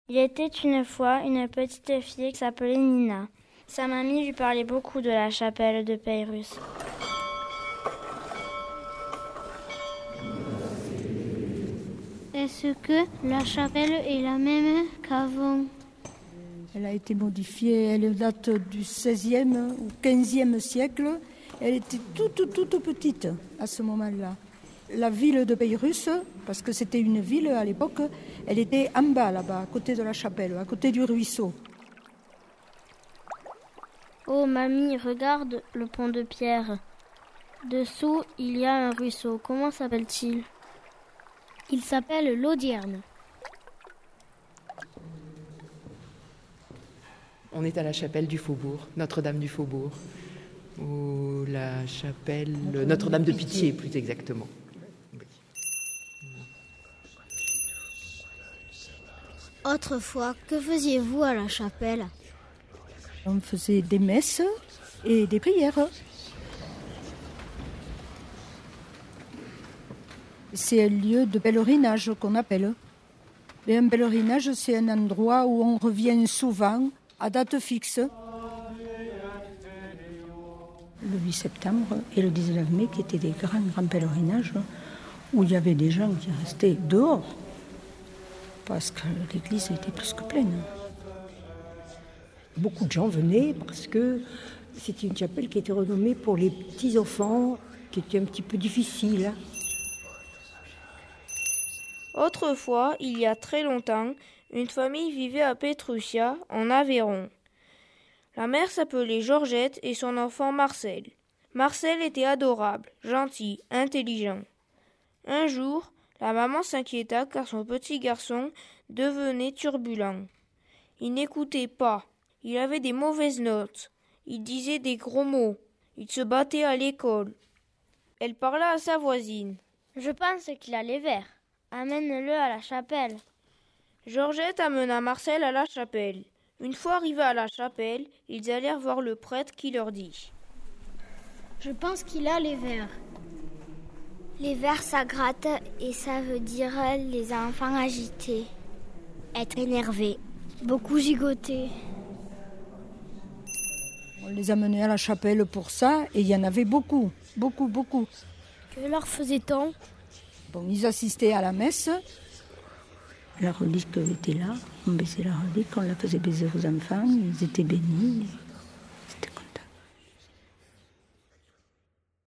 Il était une fois une petite fille qui s'appelait Nina. Sa mamie lui parlait beaucoup de la chapelle de Péyrus. Est-ce que la chapelle est la même qu'avant ? Elle a été modifiée, elle date du XVIe ou XVe siècle. Elle était toute petite à ce moment-là. La ville de Péyrus, parce que c'était une ville à l'époque, elle était en bas là-bas, à côté de la chapelle, à côté du ruisseau. Oh mamie, regarde le pont de pierre. Dessous, il y a un ruisseau. Comment s'appelle-t-il ? Il s'appelle l'Audierne. On est à la chapelle du Faubourg, Notre-Dame du Faubourg, ou la chapelle Notre-Dame de Pitié, plus exactement. Autrefois, que faisiez-vous à la chapelle ? On faisait des messes et des prières. C'est un lieu de pèlerinage qu'on appelle. Et un pèlerinage, c'est un endroit où on revient souvent, à date fixe. Le 8 septembre et le 19 mai, qui étaient des grands pèlerinages, où il y avait des gens qui restaient dehors, parce que l'église était plus que pleine. Beaucoup de gens venaient parce que c'était une chapelle qui était renommée pour les petits-enfants, qui était un petit peu difficile. Autrefois, il y a très longtemps, une famille vivait à Pétrusia, en Aveyron. La mère s'appelait Georgette et son enfant Marcel. Marcel était adorable, gentil, intelligent. Un jour, la maman s'inquiéta car son petit garçon devenait turbulent. Il n'écoutait pas, il avait des mauvaises notes, il disait des gros mots, il se battait à l'école. Elle parla à sa voisine. « Je pense qu'il a les vers. Amène-le à la chapelle. » Georgette amena Marcel à la chapelle. Une fois arrivés à la chapelle, ils allèrent voir le prêtre qui leur dit « Je pense qu'il a les vers. » Les vers, ça gratte et ça veut dire les enfants agités, être énervés, beaucoup gigoter. On les amenait à la chapelle pour ça et il y en avait beaucoup. Que leur faisait-on ? Bon, ils assistaient à la messe. La relique était là, on baisait la relique, on la faisait baiser aux enfants, ils étaient bénis.